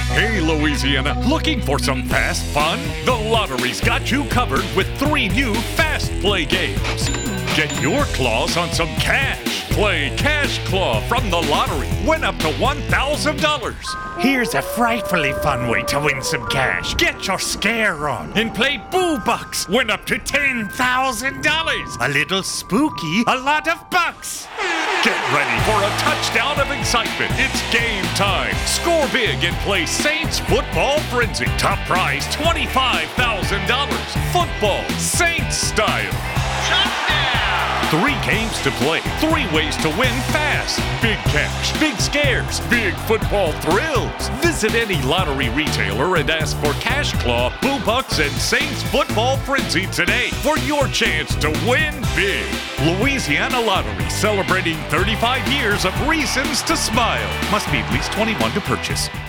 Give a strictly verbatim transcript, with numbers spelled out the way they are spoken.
Hey, Louisiana, looking for some fast fun? The Lottery's got you covered with three new Fast Play games. Get your claws on some cash. Play Cash Claw from the Lottery. Win up to one thousand dollars. Here's a frightfully fun way to win some cash. Get your scare on and play Boo Bucks. Win up to ten thousand dollars. A little spooky, a lot of bucks. Get ready for a touchdown of excitement. It's game time. Score big and play Saints Football Frenzy. Top prize twenty-five thousand dollars. Football, Saints style. Touchdown! Three games to play, three ways to win fast. Big cash, big scares, big football thrills. Visit any lottery retailer and ask for Cash Claw, Boo Bucks, and Saints Football Frenzy today for your chance to win big. Louisiana Lottery, celebrating thirty-five years of reasons to smile. Must be at least twenty-one to purchase.